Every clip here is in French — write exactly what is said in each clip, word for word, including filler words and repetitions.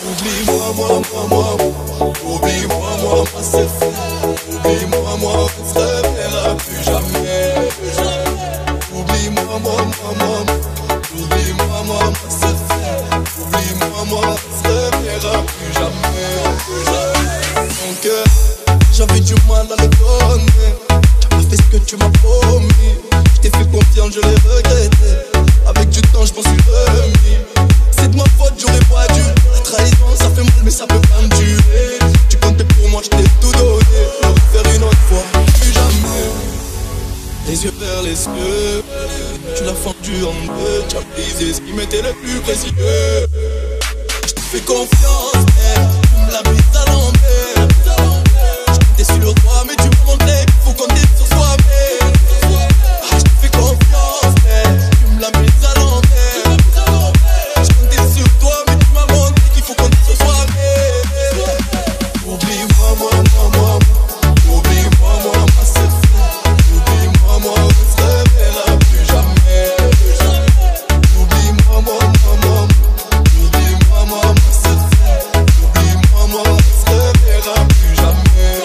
Oublie-moi, moi, moi, moi. Oublie-moi, moi, moi, c'est fait. Oublie-moi, moi, on se reverra plus jamais. Oublie-moi, moi, moi, moi. Oublie-moi, moi, moi, c'est fait. Oublie-moi, moi, on se reverra plus jamais. Mon cœur, j'avais du mal à le donner. T'as pas fait ce que tu m'as promis. Je t'ai fait confiance, je l'ai regretté. Avec du temps, je m'en suis remis. C'est de ma faute, j'aurais pas dû. La trahison, ça fait mal, mais ça peut pas me tuer. Tu comptais pour moi, je t'ai tout donné. On va faire une autre fois, plus jamais. Les yeux vers les cieux, tu l'as fendu en deux. Tu as brisé ce qui m'était le plus précieux. Je te fais confiance, mais tu me l'as mise à l'envers. Je comptais sur toi, mais tu m'as montré qu'il faut compter sur soi-même. Ah, je te fais confiance, mais tu me l'as mise à l'envers. Je comptais sur toi, mais tu m'as montré qu'il faut compter sur soi-même. Oublie-moi, moi, moi, moi. Oublie-moi, moi, moi, c'est fait. Oublie-moi, moi, on se reverra plus jamais. Oublie-moi, moi, moi, moi. Oublie-moi, moi, moi, c'est fait. Oublie-moi, moi, on se reverra plus jamais.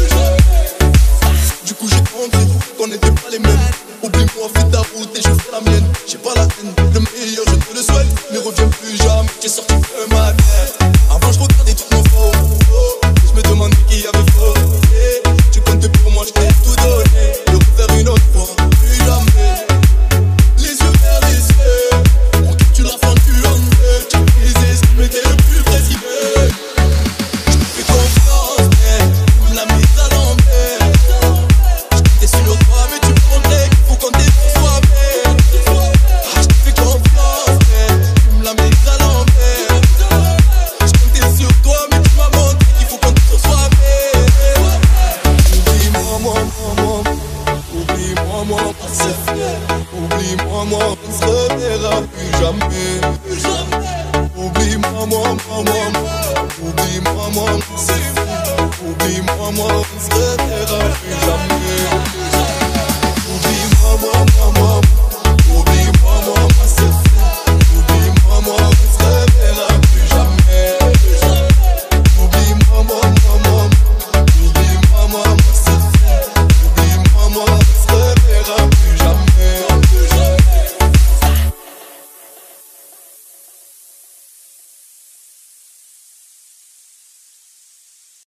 Du coup j'ai compris qu'on n'était pas les mêmes. Oublie-moi, fais ta route et je fais la mienne. J'ai pas la haine, le meilleur je te le souhaite. Ne reviens plus jamais, t'es sorti de ma tête. Avant je regardais toutes nos photos. Je me demandais qui avait faux. Tu comptais pour moi, je t'ai tout donné. Le refaire une autre fois, plus jamais. Les yeux vers les cieux, mon cœur tu l'as fendu en deux. Tu as brisé ce qui m'était le plus précieux. Je te fais confiance, mais tu me l'as mise à l'envers. Je comptais sur toi, mais tu me montré qu'il faut compter sur soi-même. Ah, je te fais confiance, mais tu me l'as mise à l'envers. Je comptais sur toi, mais tu m'as montré qu'il faut compter sur soi-même. Oublie-moi, moi, moi, moi. Oublie-moi, moi, moi, c'est fait. Oublie-moi, moi, on se reverra plus jamais. Oublie-moi, moi, moi, moi. Oublie-moi, moi, c'est fait. Oublie-moi, moi, on se reverra plus jamais.